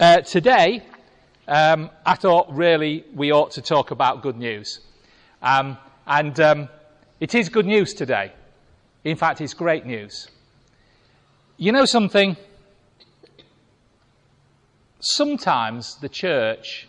Today, I thought really we ought to talk about good news. It is good news today. In fact, it's great news. You know something? Sometimes the church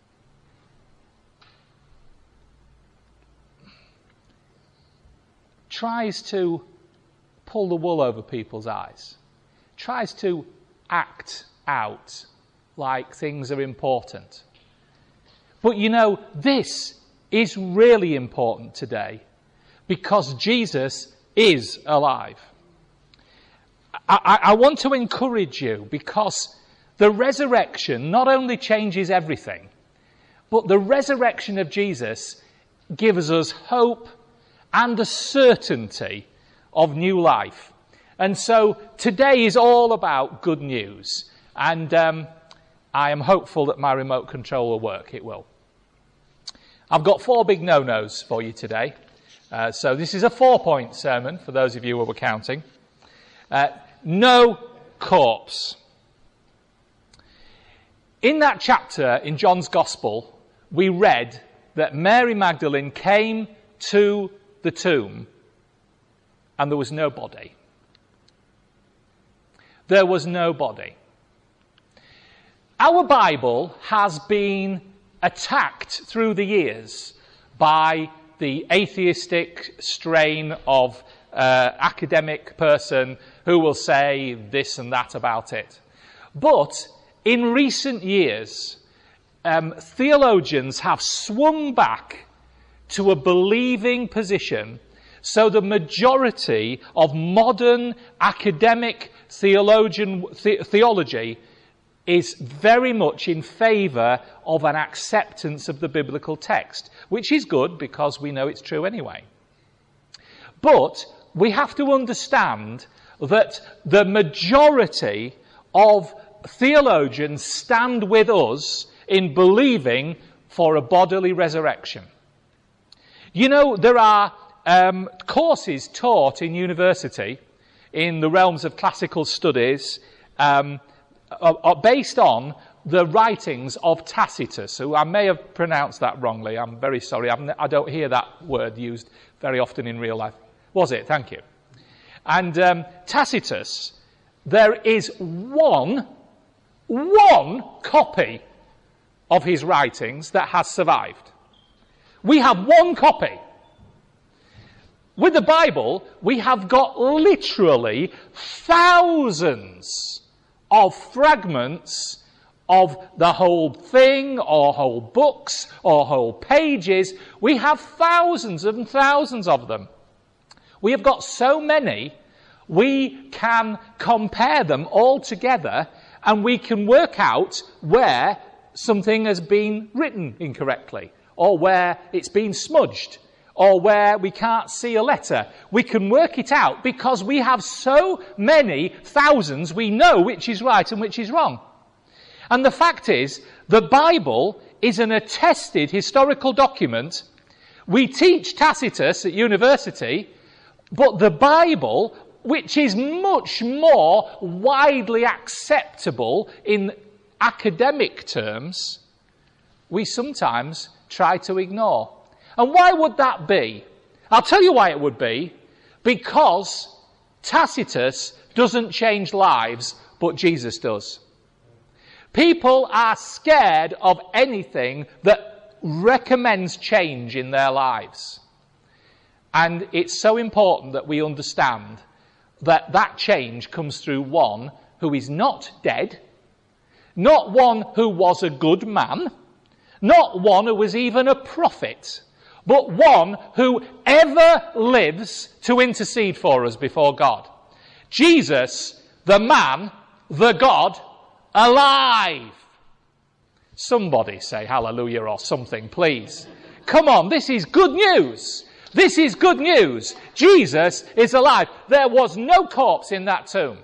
tries to pull the wool over people's eyes, tries to act out like things are important. But you know, this is really important today because Jesus is alive. I want to encourage you because the resurrection not only changes everything, but the resurrection of Jesus gives us hope and the certainty of new life. And so today is all about good news. And I am hopeful that my remote control will work. It will. I've got 4 big no-nos for you today. So this is a 4-point sermon for those of you who were counting. No corpse. In that chapter in John's Gospel, we read that Mary Magdalene came to the tomb and there was no body. There was no body. Our Bible has been attacked through the years by the atheistic strain of academic person who will say this and that about it. But in recent years, theologians have swung back to a believing position, so the majority of modern academic theology is very much in favour of an acceptance of the biblical text, which is good because we know it's true anyway. But we have to understand that the majority of theologians stand with us in believing for a bodily resurrection. You know, there are courses taught in university in the realms of classical studies based on the writings of Tacitus, who I may have pronounced that wrongly. I'm very sorry. I don't hear that word used very often in real life. Was it? Thank you. And Tacitus, there is one copy of his writings that has survived. We have one copy. With the Bible, we have got literally thousands of fragments of the whole thing, or whole books, or whole pages. We have thousands and thousands of them. We have got so many, we can compare them all together, and we can work out where something has been written incorrectly, or where it's been smudged, or where we can't see a letter. We can work it out because we have so many thousands, we know which is right and which is wrong. And the fact is, the Bible is an attested historical document. We teach Tacitus at university, but the Bible, which is much more widely acceptable in academic terms, we sometimes try to ignore. And why would that be? I'll tell you why it would be. Because Tacitus doesn't change lives, but Jesus does. People are scared of anything that recommends change in their lives. And it's so important that we understand that that change comes through one who is not dead, not one who was a good man, not one who was even a prophet, but one who ever lives to intercede for us before God. Jesus, the man, the God, alive. Somebody say hallelujah or something, please. Come on, this is good news. This is good news. Jesus is alive. There was no corpse in that tomb.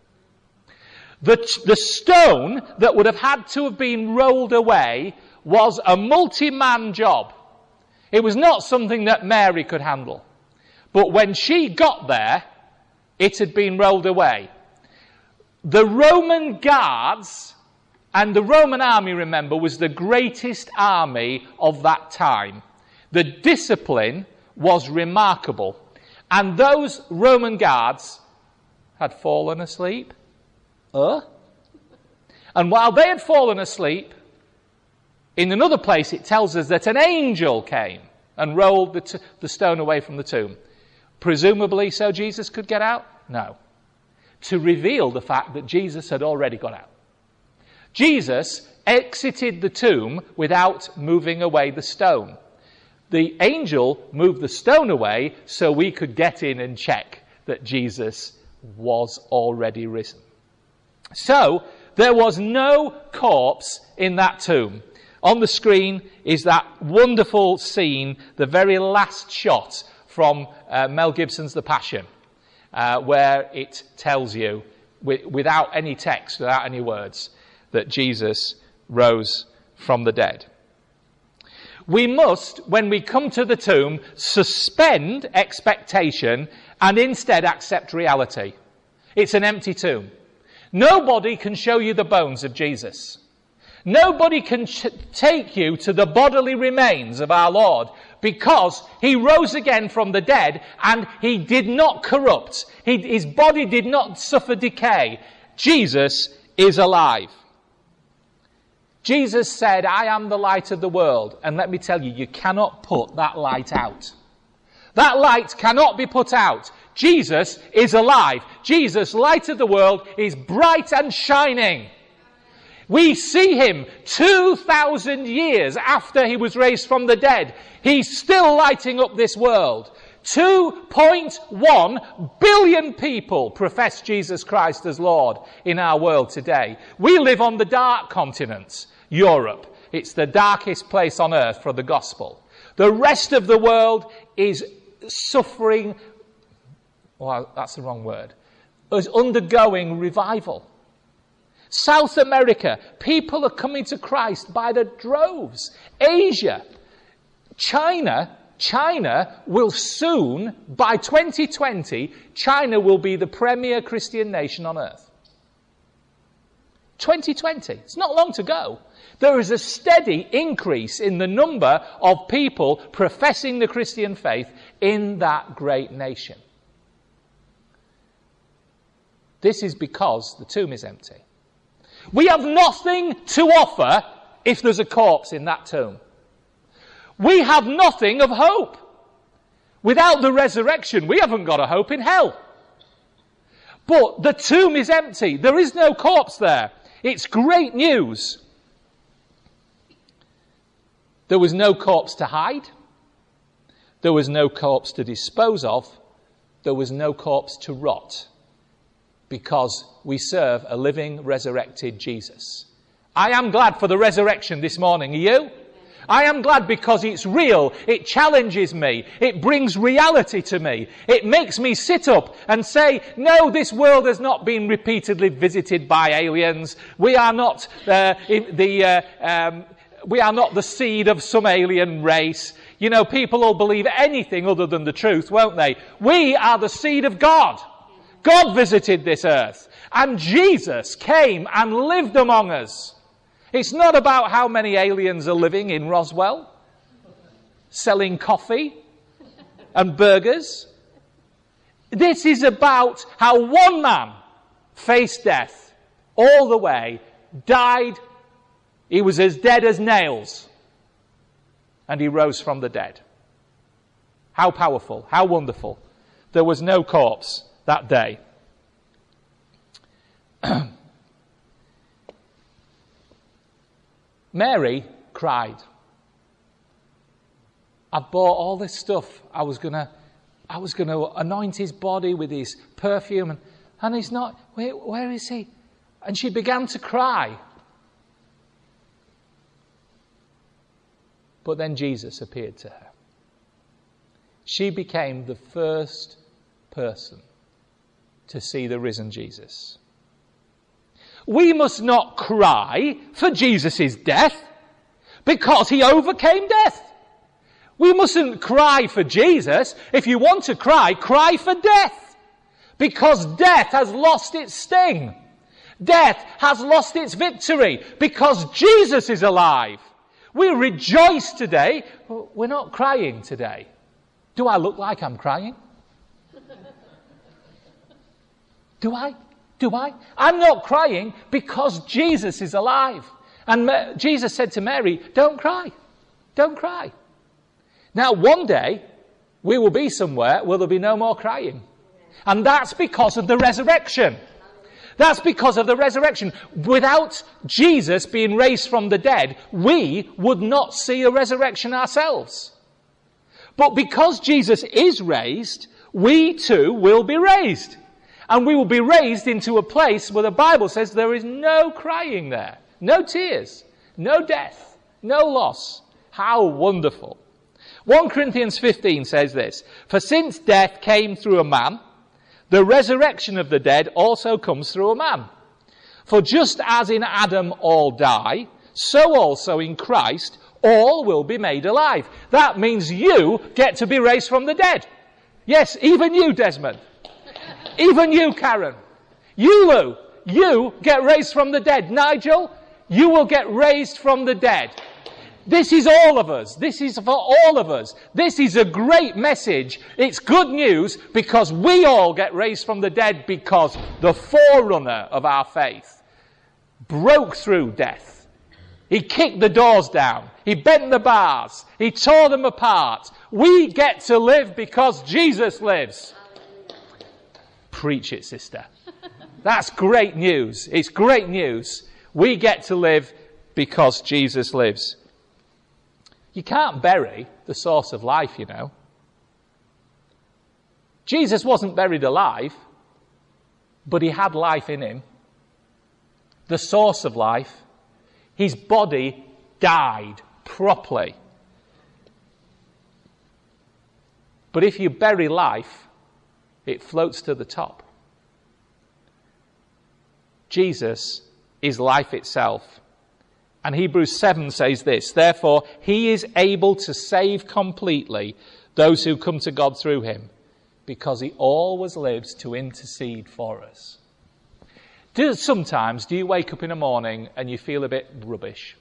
The stone that would have had to have been rolled away was a multi-man job. It was not something that Mary could handle. But when she got there, it had been rolled away. The Roman guards And the Roman army, remember, was the greatest army of that time. The discipline was remarkable. And those Roman guards had fallen asleep. And while they had fallen asleep, in another place it tells us that an angel came and rolled the stone away from the tomb. Presumably so Jesus could get out? No. To reveal the fact that Jesus had already got out. Jesus exited the tomb without moving away the stone. The angel moved the stone away so we could get in and check that Jesus was already risen. So, there was no corpse in that tomb. On the screen is that wonderful scene, the very last shot from Mel Gibson's The Passion, where it tells you, without any text, without any words, that Jesus rose from the dead. We must, when we come to the tomb, suspend expectation and instead accept reality. It's an empty tomb. Nobody can show you the bones of Jesus. Nobody can take you to the bodily remains of our Lord, because he rose again from the dead and he did not corrupt. His body did not suffer decay. Jesus is alive. Jesus said, I am the light of the world. And let me tell you, you cannot put that light out. That light cannot be put out. Jesus is alive. Jesus, light of the world, is bright and shining. We see him 2,000 years after he was raised from the dead. He's still lighting up this world. 2.1 billion people profess Jesus Christ as Lord in our world today. We live on the dark continent, Europe. It's the darkest place on earth for the gospel. The rest of the world is suffering, well, that's the wrong word, is undergoing revival. South America, people are coming to Christ by the droves. Asia, China will soon, by 2020, China will be the premier Christian nation on earth. 2020. It's not long to go. There is a steady increase in the number of people professing the Christian faith in that great nation. This is because the tomb is empty. We have nothing to offer if there's a corpse in that tomb. We have nothing of hope. Without the resurrection, we haven't got a hope in hell. But the tomb is empty. There is no corpse there. It's great news. There was no corpse to hide. There was no corpse to dispose of. There was no corpse to rot. Because we serve a living, resurrected Jesus. I am glad for the resurrection this morning. Are you? I am glad because it's real. It challenges me. It brings reality to me. It makes me sit up and say, no, this world has not been repeatedly visited by aliens. We are not we are not the seed of some alien race. You know, people will believe anything other than the truth, won't they? We are the seed of God. God visited this earth. And Jesus came and lived among us. It's not about how many aliens are living in Roswell, selling coffee and burgers. This is about how one man faced death all the way, died. He was as dead as nails. And he rose from the dead. How powerful, how wonderful. There was no corpse that day. Mary cried. I bought all this stuff. I was going to anoint his body with his perfume, and he's not. Where is he? And she began to cry. But then Jesus appeared to her. She became the first person to see the risen Jesus. We must not cry for Jesus' death because he overcame death. We mustn't cry for Jesus. If you want to cry, cry for death. Because death has lost its sting. Death has lost its victory because Jesus is alive. We rejoice today. We're not crying today. Do I look like I'm crying? Do I? I'm not crying because Jesus is alive. And Jesus said to Mary, don't cry. Don't cry. Now, one day, we will be somewhere where there'll be no more crying. And that's because of the resurrection. That's because of the resurrection. Without Jesus being raised from the dead, we would not see a resurrection ourselves. But because Jesus is raised, we too will be raised. And we will be raised into a place where the Bible says there is no crying there, no tears, no death, no loss. How wonderful. 1 Corinthians 15 says this, for since death came through a man, the resurrection of the dead also comes through a man. For just as in Adam all die, so also in Christ all will be made alive. That means you get to be raised from the dead. Yes, even you, Desmond. Even you, Karen. You, Lou. You get raised from the dead. Nigel, you will get raised from the dead. This is all of us. This is for all of us. This is a great message. It's good news because we all get raised from the dead because the forerunner of our faith broke through death. He kicked the doors down. He bent the bars. He tore them apart. We get to live because Jesus lives. Preach it, sister. That's great news. It's great news. We get to live because Jesus lives. You can't bury the source of life, you know. Jesus wasn't buried alive, but he had life in him. The source of life. His body died properly. But if you bury life, it floats to the top. Jesus is life itself. And Hebrews 7 says this, therefore, he is able to save completely those who come to God through him, because he always lives to intercede for us. Sometimes, do you wake up in the morning and you feel a bit rubbish?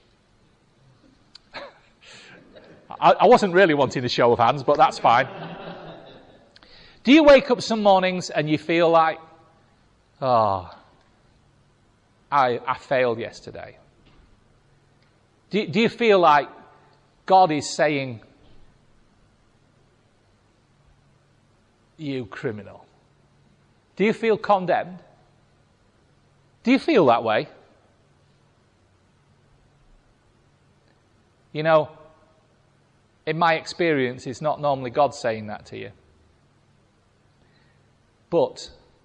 I wasn't really wanting a show of hands, but that's fine. Do you wake up some mornings and you feel like, I failed yesterday? Do you feel like God is saying, you criminal? Do you feel condemned? Do you feel that way? You know, in my experience, it's not normally God saying that to you. But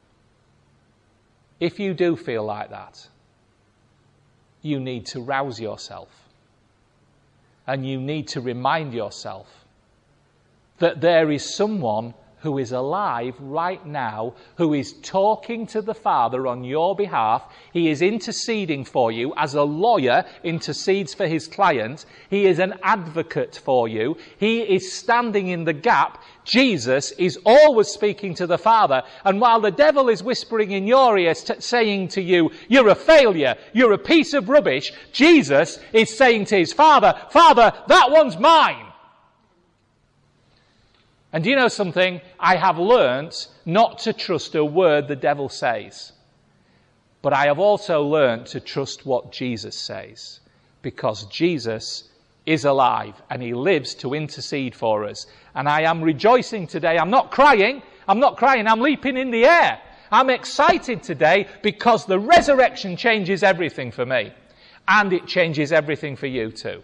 if you do feel like that, you need to rouse yourself. And you need to remind yourself that there is someone who is alive right now, who is talking to the Father on your behalf. He is interceding for you as a lawyer intercedes for his client. He is an advocate for you. He is standing in the gap. Jesus is always speaking to the Father. And while the devil is whispering in your ear, saying to you, you're a failure, you're a piece of rubbish, Jesus is saying to his Father, Father, that one's mine. And do you know something? I have learnt not to trust a word the devil says. But I have also learnt to trust what Jesus says. Because Jesus is alive and he lives to intercede for us. And I am rejoicing today. I'm not crying. I'm leaping in the air. I'm excited today because the resurrection changes everything for me. And it changes everything for you too.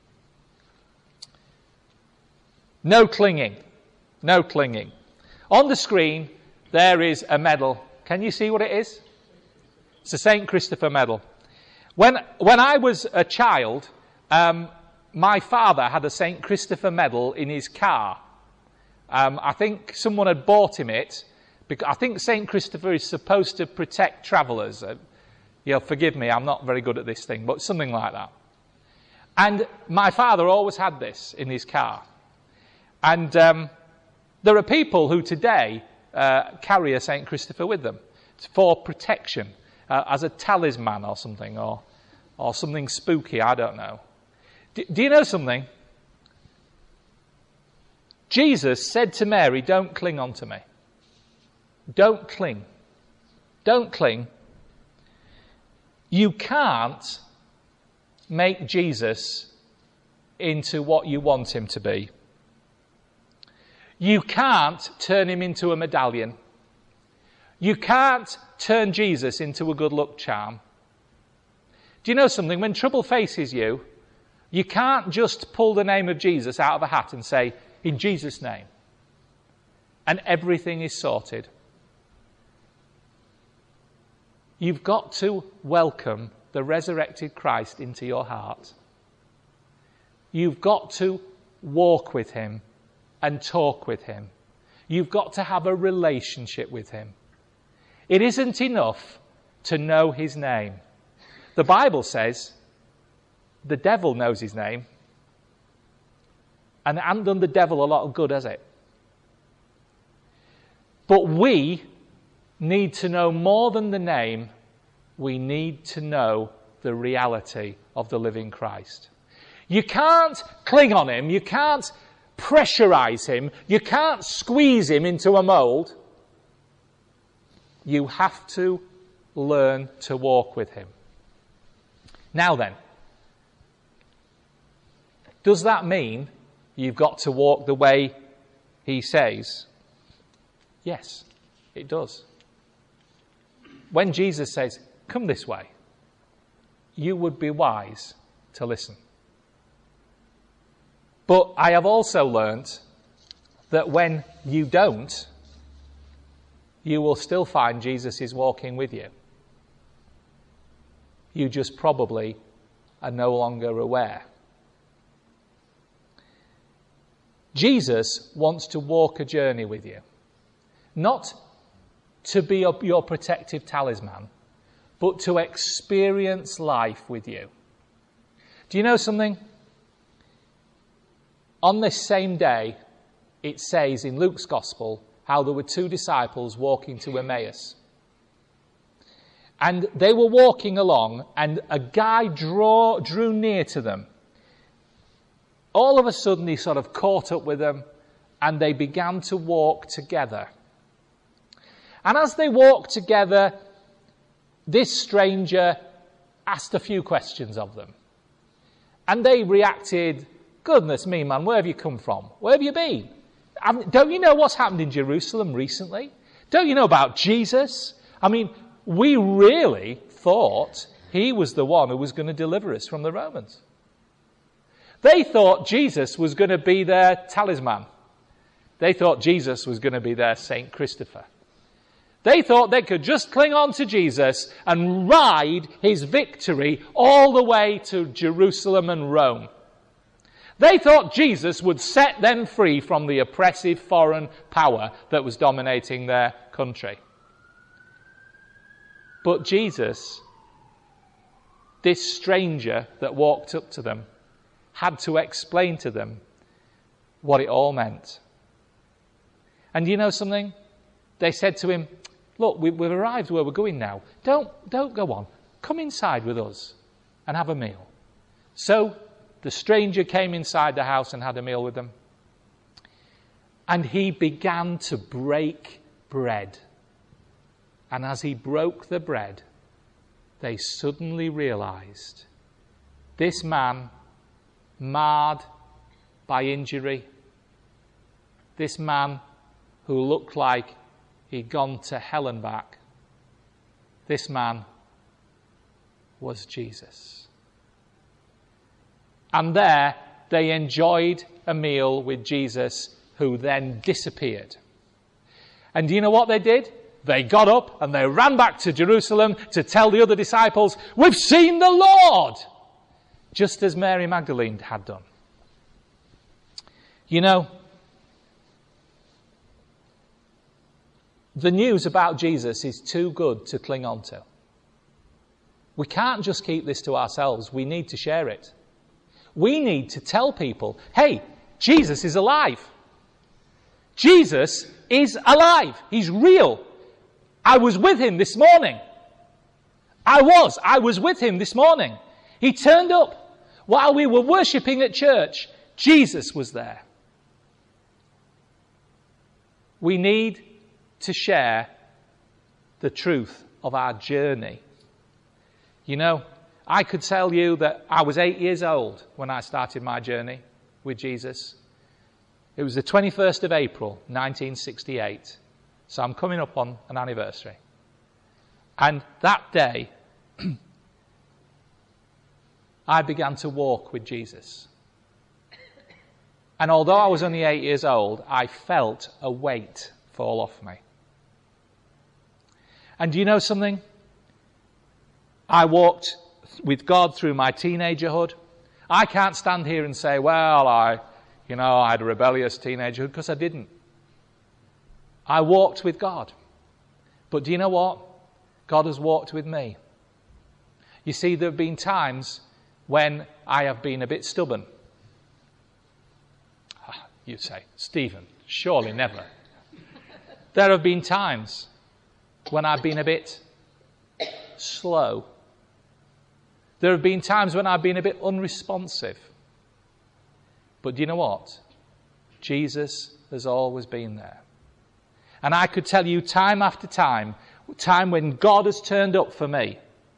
No clinging. No clinging. On the screen, there is a medal. Can you see what it is? It's a St. Christopher medal. When I was a child, my father had a St. Christopher medal in his car. I think someone had bought him it. Because I think St. Christopher is supposed to protect travellers. Forgive me, I'm not very good at this thing, but something like that. And my father always had this in his car. And there are people who today carry a St. Christopher with them for protection. as a talisman or something, or something spooky, I don't know. Do you know something? Jesus said to Mary, don't cling on to me. Don't cling. Don't cling. You can't make Jesus into what you want him to be. You can't turn him into a medallion. You can't turn Jesus into a good luck charm. Do you know something? When trouble faces you, you can't just pull the name of Jesus out of a hat and say, in Jesus' name, and everything is sorted. You've got to welcome the resurrected Christ into your heart. You've got to walk with him and talk with him. You've got to have a relationship with him. It isn't enough to know his name. The Bible says the devil knows his name, and it hasn't done the devil a lot of good, has it? But we need to know more than the name. We need to know the reality of the living Christ. You can't cling on him. You can't pressurize him. You can't squeeze him into a mold. You have to learn to walk with him. Now then, does that mean you've got to walk the way he says? Yes, it does. When Jesus says, come this way, you would be wise to listen. But I have also learnt that when you don't, you will still find Jesus is walking with you. You just probably are no longer aware. Jesus wants to walk a journey with you. Not to be your protective talisman, but to experience life with you. Do you know something? On this same day, it says in Luke's Gospel how there were two disciples walking to Emmaus. And they were walking along, and a guy drew near to them. All of a sudden, he sort of caught up with them, and they began to walk together. And as they walked together, this stranger asked a few questions of them. And they reacted, goodness me, man, where have you come from? Where have you been? Don't you know what's happened in Jerusalem recently? Don't you know about Jesus? I mean, we really thought he was the one who was going to deliver us from the Romans. They thought Jesus was going to be their talisman. They thought Jesus was going to be their Saint Christopher. They thought they could just cling on to Jesus and ride his victory all the way to Jerusalem and Rome. They thought Jesus would set them free from the oppressive foreign power that was dominating their country. But Jesus, this stranger that walked up to them, had to explain to them what it all meant. And you know something? They said to him, look, we've arrived where we're going now. Don't go on. Come inside with us and have a meal. So the stranger came inside the house and had a meal with them. And he began to break bread. And as he broke the bread, they suddenly realized this man, marred by injury, this man who looked like he'd gone to hell and back, this man was Jesus. And there they enjoyed a meal with Jesus, who then disappeared. And do you know what they did? They got up and they ran back to Jerusalem to tell the other disciples, we've seen the Lord! Just as Mary Magdalene had done. You know, the news about Jesus is too good to cling on to. We can't just keep this to ourselves. We need to share it. We need to tell people, hey, Jesus is alive. Jesus is alive. He's real. I was with him this morning. I was with him this morning. He turned up while we were worshipping at church. Jesus was there. We need to share the truth of our journey. You know, I could tell you that I was 8 years old when I started my journey with Jesus. It was the 21st of April, 1968. So I'm coming up on an anniversary. And that day, I began to walk with Jesus. And although I was only 8 years old, I felt a weight fall off me. And do you know something? I walked with God through my teenagerhood. I can't stand here and say, well, I had a rebellious teenagerhood, because I didn't. I walked with God. But do you know what? God has walked with me. You see, there have been times when I have been a bit stubborn. You say, Stephen, surely never. There have been times when I've been a bit slow. There have been times when I've been a bit unresponsive. But do you know what? Jesus has always been there. And I could tell you time after time when God has turned up for me.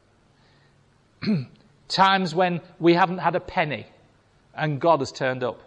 Times when we haven't had a penny and God has turned up.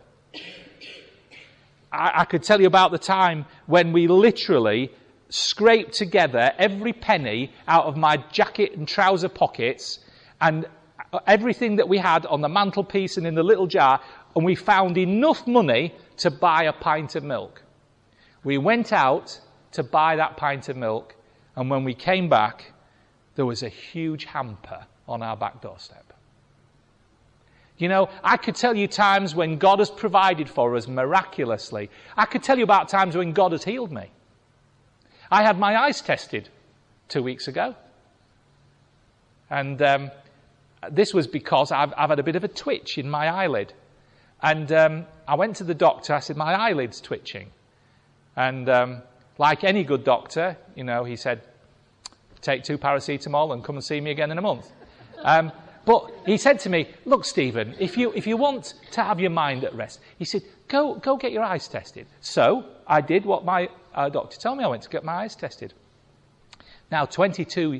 I could tell you about the time when we literally scraped together every penny out of my jacket and trouser pockets and everything that we had on the mantelpiece and in the little jar, and we found enough money to buy a pint of milk. We went out to buy that pint of milk, and when we came back, there was a huge hamper on our back doorstep. You know, I could tell you times when God has provided for us miraculously. I could tell you about times when God has healed me. I had my eyes tested 2 weeks ago. And this was because I've had a bit of a twitch in my eyelid. And I went to the doctor. I said, my eyelid's twitching. And like any good doctor, he said, take 2 paracetamol and come and see me again in a month. But he said to me, look, Stephen, if you want to have your mind at rest, he said, go get your eyes tested. So I did what my doctor told me. I went to get my eyes tested. Now, 23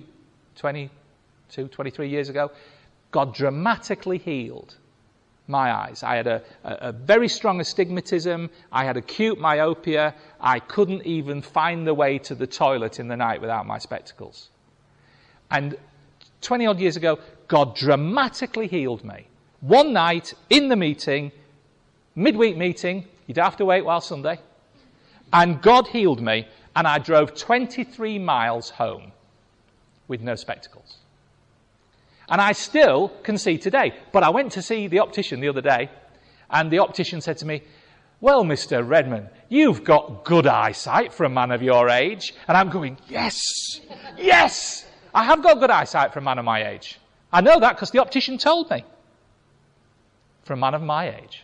years ago, God dramatically healed my eyes. I had a very strong astigmatism. I had acute myopia. I couldn't even find the way to the toilet in the night without my spectacles. And 20-odd years ago, God dramatically healed me. One night, in the meeting, midweek meeting, you don't have to wait while Sunday, and God healed me, and I drove 23 miles home with no spectacles. And I still can see today. But I went to see the optician the other day, and the optician said to me, well, Mr. Redman, you've got good eyesight for a man of your age. And I'm going, yes, I have got good eyesight for a man of my age. I know that because the optician told me. For a man of my age.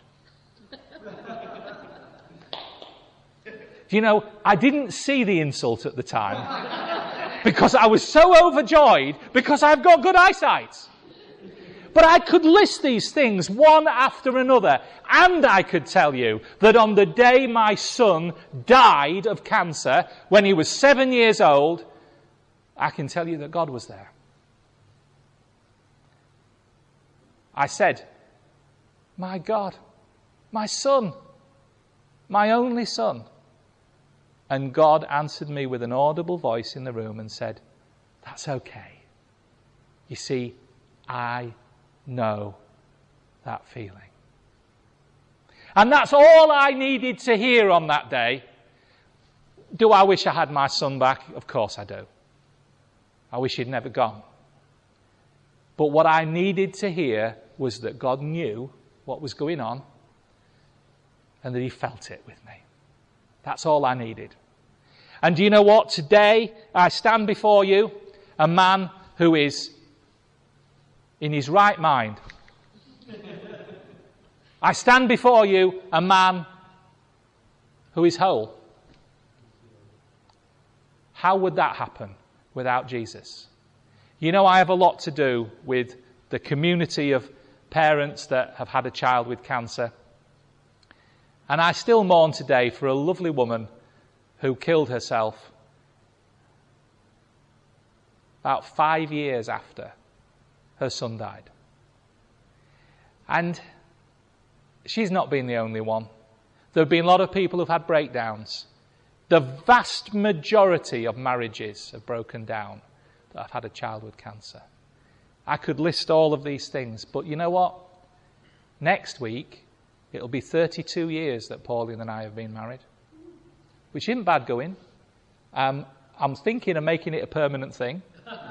I didn't see the insult at the time because I was so overjoyed because I've got good eyesight. But I could list these things one after another, and I could tell you that on the day my son died of cancer, when he was 7 years old, I can tell you that God was there. I said, my God, my son, my only son. And God answered me with an audible voice in the room and said, that's okay. You see, I know that feeling. And that's all I needed to hear on that day. Do I wish I had my son back? Of course I do. I wish he'd never gone. But what I needed to hear was that God knew what was going on and that he felt it with me. That's all I needed. And do you know what? Today I stand before you, a man who is in his right mind. I stand before you, a man who is whole. How would that happen without Jesus? You know, I have a lot to do with the community of parents that have had a child with cancer. And I still mourn today for a lovely woman who killed herself about 5 years after her son died. And she's not been the only one. There have been a lot of people who've had breakdowns. The vast majority of marriages have broken down that have had a child with cancer. I could list all of these things, but you know what? Next week, it'll be 32 years that Pauline and I have been married, which isn't bad going. I'm thinking of making it a permanent thing.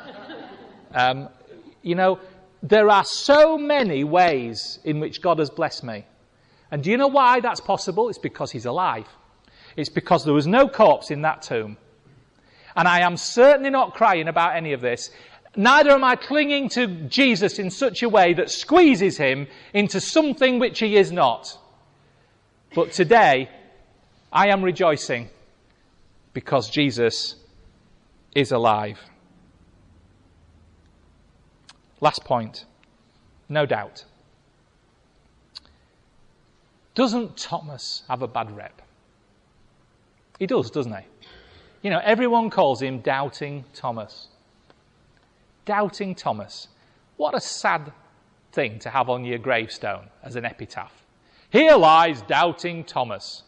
You know, there are so many ways in which God has blessed me. And do you know why that's possible? It's because he's alive. It's because there was no corpse in that tomb. And I am certainly not crying about any of this. Neither am I clinging to Jesus in such a way that squeezes him into something which he is not. But today, I am rejoicing because Jesus is alive. Last point. No doubt. Doesn't Thomas have a bad rep? He does, doesn't he? You know, everyone calls him Doubting Thomas. Doubting Thomas. What a sad thing to have on your gravestone as an epitaph. Here lies Doubting Thomas.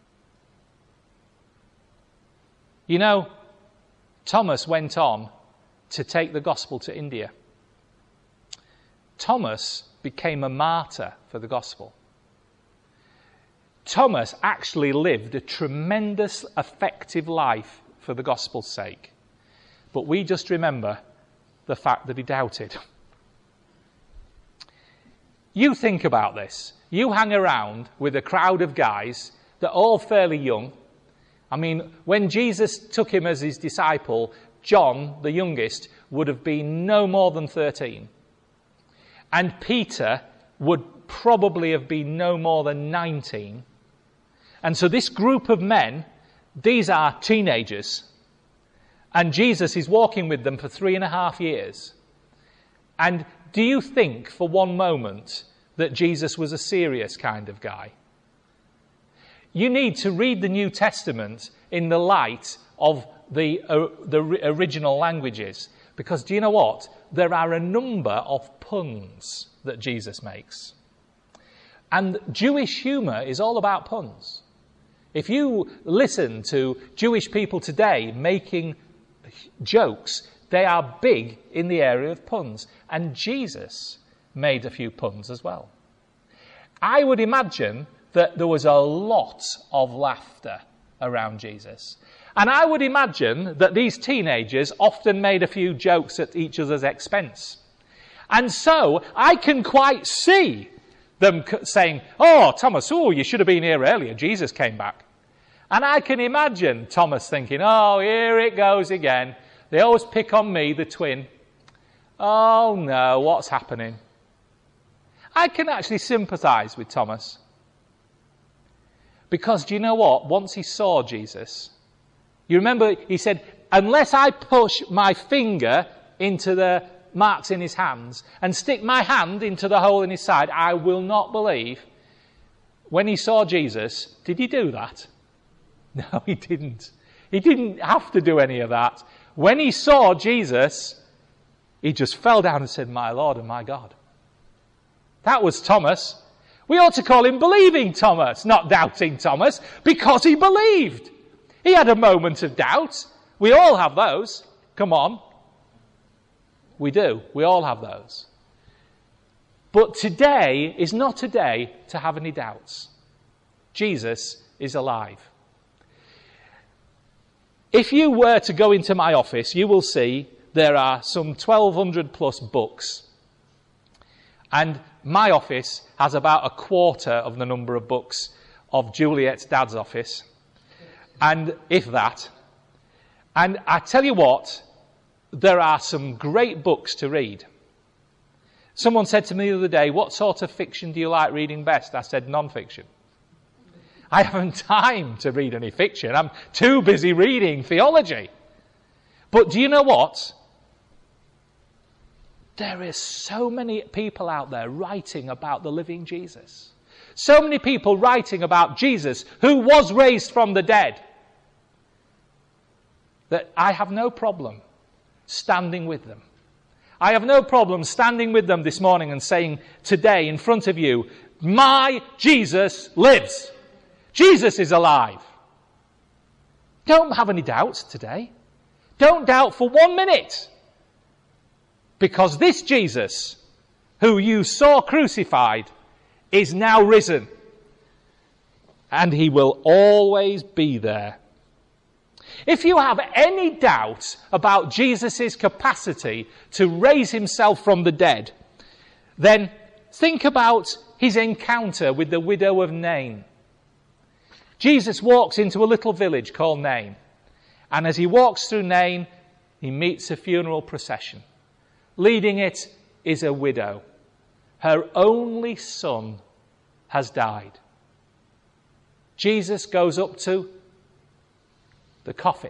You know, Thomas went on to take the gospel to India. Thomas became a martyr for the gospel. Thomas actually lived a tremendous, effective life for the gospel's sake. But we just remember the fact that he doubted. You think about this. You hang around with a crowd of guys that are all fairly young. I mean, when Jesus took him as his disciple, John, the youngest, would have been no more than 13. And Peter would probably have been no more than 19. And so this group of men, these are teenagers. And Jesus is walking with them for 3.5 years. And do you think for one moment that Jesus was a serious kind of guy? You need to read the New Testament in the light of the original languages. Because do you know what? There are a number of puns that Jesus makes. And Jewish humour is all about puns. If you listen to Jewish people today making jokes, they are big in the area of puns. And Jesus made a few puns as well. I would imagine that there was a lot of laughter around Jesus. And I would imagine that these teenagers often made a few jokes at each other's expense. And so I can quite see them saying, "Oh, Thomas, you should have been here earlier. Jesus came back." And I can imagine Thomas thinking, "Oh, here it goes again. They always pick on me, the twin. Oh no, what's happening?" I can actually sympathise with Thomas. Because do you know what? Once he saw Jesus, you remember he said, "Unless I push my finger into the marks in his hands and stick my hand into the hole in his side, I will not believe." When he saw Jesus, did he do that? No, he didn't. He didn't have to do any of that. When he saw Jesus, he just fell down and said, "My Lord and my God." That was Thomas. We ought to call him Believing Thomas, not Doubting Thomas, because he believed. He had a moment of doubt. We all have those. Come on. We do. We all have those. But today is not a day to have any doubts. Jesus is alive. If you were to go into my office, you will see there are some 1,200 plus books. And my office has about a quarter of the number of books of Juliet's dad's office. And if that. And I tell you what, there are some great books to read. Someone said to me the other day, "What sort of fiction do you like reading best?" I said, "Non-fiction." I haven't time to read any fiction. I'm too busy reading theology. But do you know what? There is so many people out there writing about the living Jesus. So many people writing about Jesus who was raised from the dead, that I have no problem standing with them. I have no problem standing with them this morning and saying today in front of you, my Jesus lives. Jesus is alive. Don't have any doubts today. Don't doubt for 1 minute. Because this Jesus, who you saw crucified, is now risen. And he will always be there. If you have any doubt about Jesus' capacity to raise himself from the dead, then think about his encounter with the widow of Nain. Jesus walks into a little village called Nain. And as he walks through Nain, he meets a funeral procession. Leading it is a widow. Her only son has died. Jesus goes up to the coffin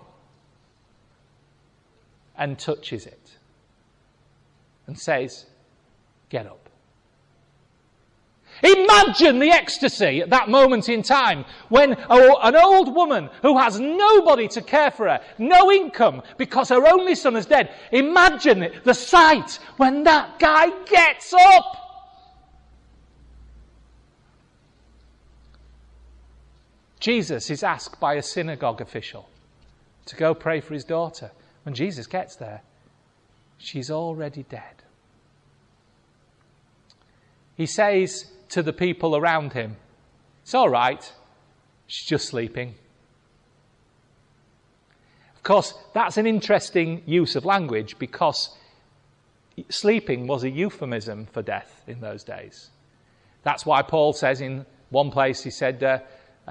and touches it and says, get up. Imagine the ecstasy at that moment in time when an old woman who has nobody to care for her, no income because her only son is dead. Imagine the sight when that guy gets up. Jesus is asked by a synagogue official to go pray for his daughter. When Jesus gets there, she's already dead. He says to the people around him, it's all right, she's just sleeping. Of course, that's an interesting use of language because sleeping was a euphemism for death in those days. That's why Paul says in one place, he said,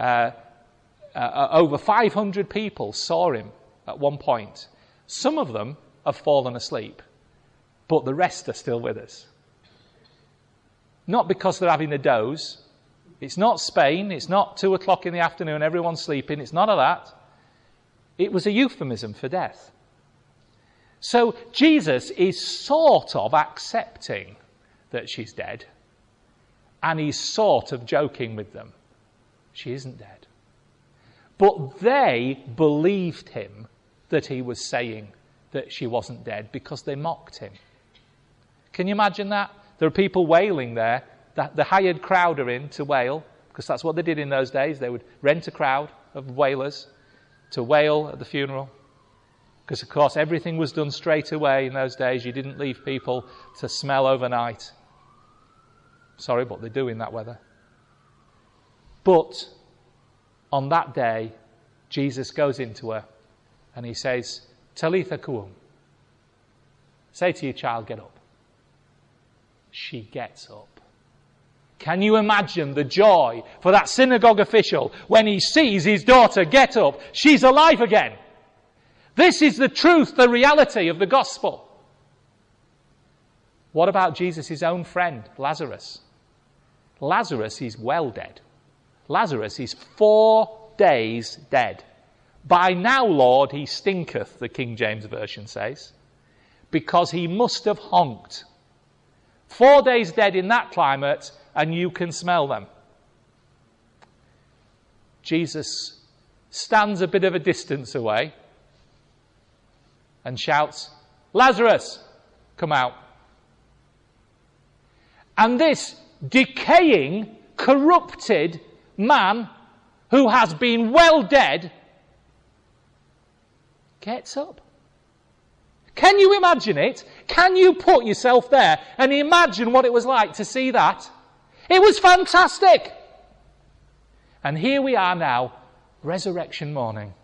over 500 people saw him at one point. Some of them have fallen asleep, but the rest are still with us. Not because they're having a doze. It's not Spain. It's not 2 o'clock in the afternoon, everyone's sleeping. It's none of that. It was a euphemism for death. So Jesus is sort of accepting that she's dead. And he's sort of joking with them. She isn't dead. But they believed him that he was saying that she wasn't dead because they mocked him. Can you imagine that? There are people wailing there. The hired crowd are in to wail, because that's what they did in those days. They would rent a crowd of wailers to wail at the funeral. Because, of course, everything was done straight away in those days. You didn't leave people to smell overnight. Sorry, but they do in that weather. But on that day, Jesus goes into her and he says, Talitha koum. Say to your child, get up. She gets up. Can you imagine the joy for that synagogue official when he sees his daughter get up? She's alive again. This is the truth, the reality of the gospel. What about Jesus' own friend, Lazarus? Lazarus is well dead. Lazarus is 4 days dead. By now, Lord, he stinketh, the King James Version says, because he must have honked. 4 days dead in that climate, and you can smell them. Jesus stands a bit of a distance away and shouts, Lazarus, come out. And this decaying, corrupted man who has been well dead gets up. Can you imagine it? Can you put yourself there and imagine what it was like to see that? It was fantastic. And here we are now, resurrection morning.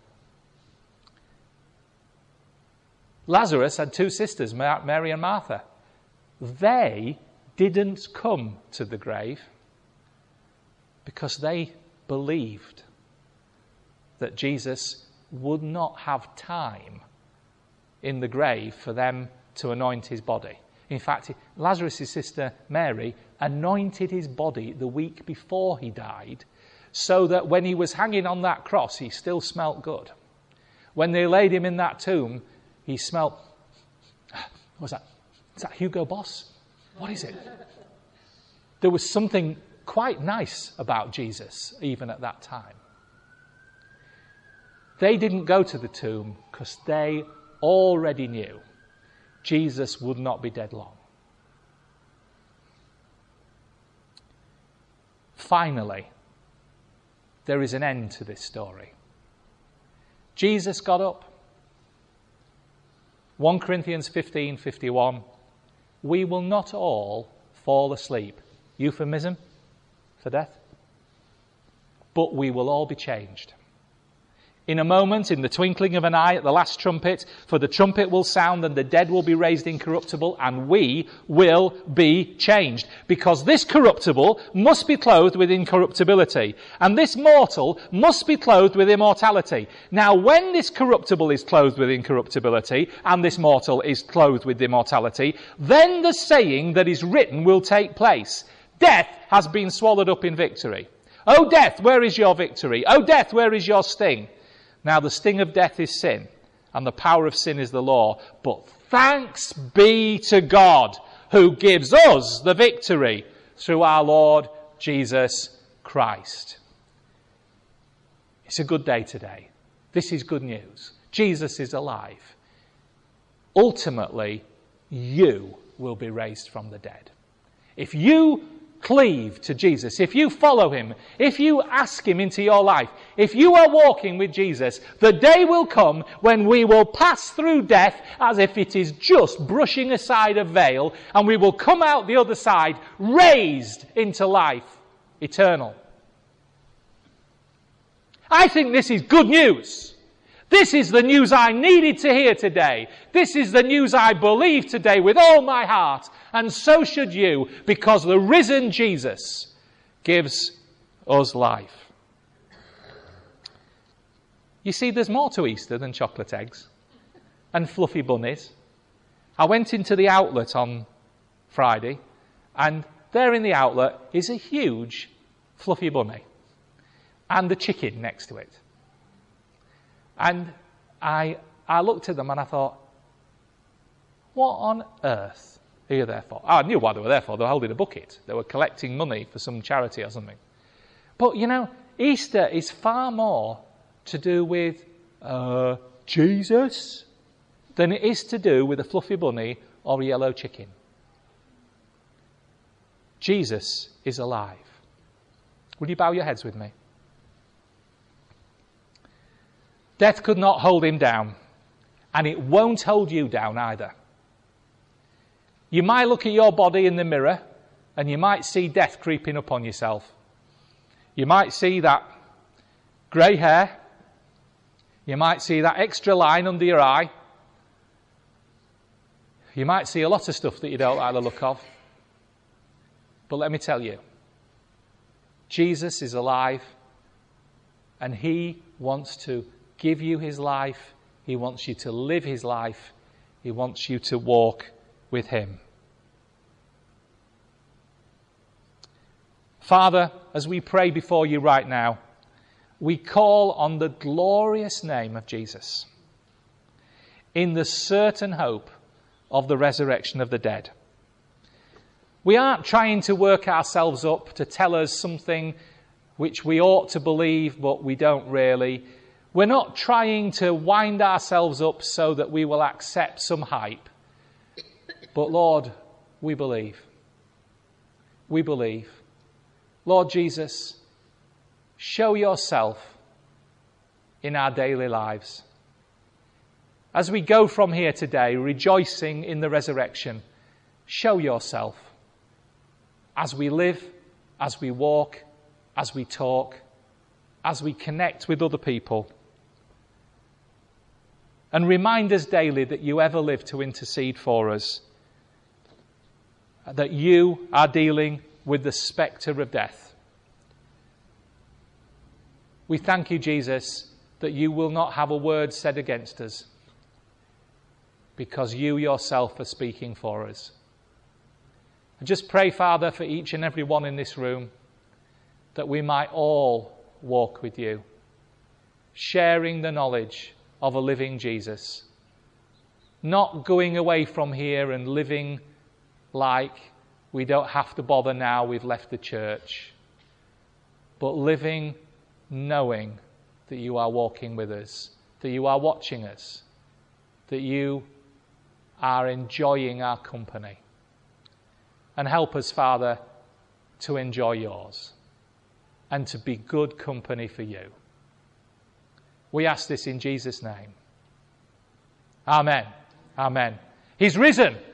Lazarus had 2 sisters, Mary and Martha. They didn't come to the grave because they believed that Jesus would not have time in the grave for them to anoint his body. In fact, Lazarus' sister Mary anointed his body the week before he died, so that when he was hanging on that cross, he still smelt good. When they laid him in that tomb, he smelt, what was that? Is that Hugo Boss? What is it? There was something quite nice about Jesus, even at that time. They didn't go to the tomb because they already knew Jesus would not be dead long. Finally, there is an end to this story. Jesus got up. 1 Corinthians 15:51. We will not all fall asleep. Euphemism for death. But we will all be changed. In a moment, in the twinkling of an eye, at the last trumpet, for the trumpet will sound and the dead will be raised incorruptible, and we will be changed. Because this corruptible must be clothed with incorruptibility, and this mortal must be clothed with immortality. Now, when this corruptible is clothed with incorruptibility, and this mortal is clothed with immortality, then the saying that is written will take place. Death has been swallowed up in victory. O death, where is your victory? O death, where is your sting? Now the sting of death is sin, and the power of sin is the law. But thanks be to God, who gives us the victory through our Lord Jesus Christ. It's a good day today. This is good news. Jesus is alive. Ultimately, you will be raised from the dead. If you cleave to Jesus, if you follow him, if you ask him into your life, if you are walking with Jesus, the day will come when we will pass through death as if it is just brushing aside a veil, and we will come out the other side raised into life eternal. I think this is good news. This is the news I needed to hear today. This is the news I believe today with all my heart. And so should you, because the risen Jesus gives us life. You see, there's more to Easter than chocolate eggs and fluffy bunnies. I went into the outlet on Friday, and there in the outlet is a huge fluffy bunny and the chicken next to it. And I looked at them and I thought, what on earth are you there for? I knew what they were there for. They were holding a bucket. They were collecting money for some charity or something. But, you know, Easter is far more to do with Jesus than it is to do with a fluffy bunny or a yellow chicken. Jesus is alive. Will you bow your heads with me? Death could not hold him down, and it won't hold you down either. You might look at your body in the mirror, and you might see death creeping up on yourself. You might see that grey hair. You might see that extra line under your eye. You might see a lot of stuff that you don't like the look of. But let me tell you, Jesus is alive, and he wants to give you his life. He wants you to live his life. He wants you to walk with him. Father, as we pray before you right now, we call on the glorious name of Jesus in the certain hope of the resurrection of the dead. We aren't trying to work ourselves up to tell us something which we ought to believe, but we don't really. We're not trying to wind ourselves up so that we will accept some hype. But Lord, we believe. We believe. Lord Jesus, show yourself in our daily lives. As we go from here today, rejoicing in the resurrection, show yourself as we live, as we walk, as we talk, as we connect with other people. And remind us daily that you ever live to intercede for us, that you are dealing with the spectre of death. We thank you, Jesus, that you will not have a word said against us, because you yourself are speaking for us. I just pray, Father, for each and every one in this room, that we might all walk with you, sharing the knowledge of a living Jesus, not going away from here and living like we don't have to bother now we've left the church, but living knowing that you are walking with us, that you are watching us, that you are enjoying our company. And help us, Father, to enjoy yours and to be good company for you. We ask this in Jesus' name. Amen. Amen. He's risen.